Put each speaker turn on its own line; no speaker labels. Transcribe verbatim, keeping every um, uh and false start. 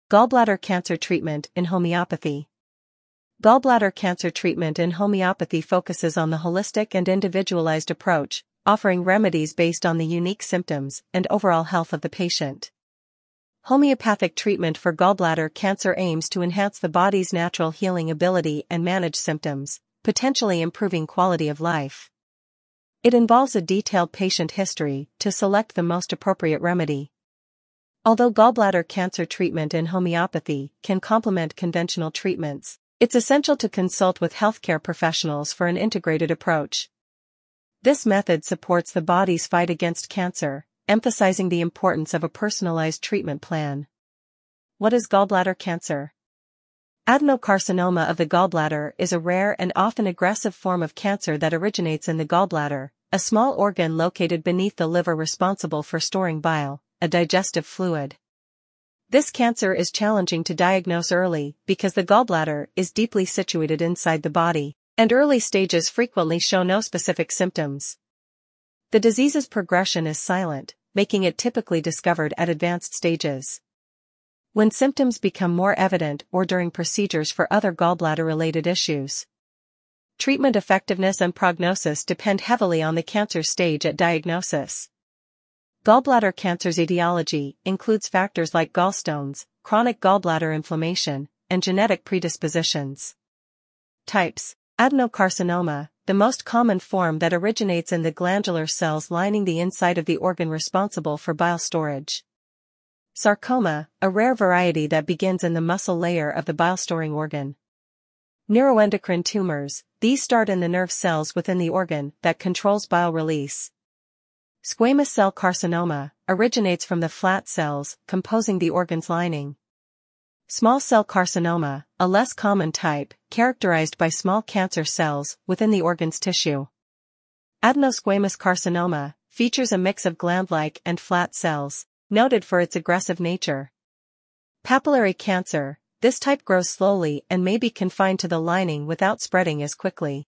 Gallbladder cancer treatment in homeopathy. Gallbladder cancer treatment in homeopathy focuses on the holistic and individualized approach, offering remedies based on the unique symptoms and overall health of the patient. Homeopathic treatment for gallbladder cancer aims to enhance the body's natural healing ability and manage symptoms, potentially improving quality of life. It involves a detailed patient history to select the most appropriate remedy. Although gallbladder cancer treatment in homeopathy can complement conventional treatments, it's essential to consult with healthcare professionals for an integrated approach. This method supports the body's fight against cancer, emphasizing the importance of a personalized treatment plan. What is gallbladder cancer? Adenocarcinoma of the gallbladder is a rare and often aggressive form of cancer that originates in the gallbladder, a small organ located beneath the liver responsible for storing bile, a digestive fluid. This cancer is challenging to diagnose early because the gallbladder is deeply situated inside the body, and early stages frequently show no specific symptoms. The disease's progression is silent, making it typically discovered at advanced stages. When symptoms become more evident or during procedures for other gallbladder-related issues. Treatment effectiveness and prognosis depend heavily on the cancer stage at diagnosis. Gallbladder cancer's etiology includes factors like gallstones, chronic gallbladder inflammation, and genetic predispositions. Types: adenocarcinoma, the most common form that originates in the glandular cells lining the inside of the organ responsible for bile storage. Sarcoma, a rare variety that begins in the muscle layer of the bile-storing organ. Neuroendocrine tumors, these start in the nerve cells within the organ that controls bile release. Squamous cell carcinoma originates from the flat cells composing the organ's lining. Small cell carcinoma, a less common type, characterized by small cancer cells within the organ's tissue. Adenosquamous carcinoma features a mix of gland-like and flat cells, noted for its aggressive nature. Papillary cancer, this type grows slowly and may be confined to the lining without spreading as quickly.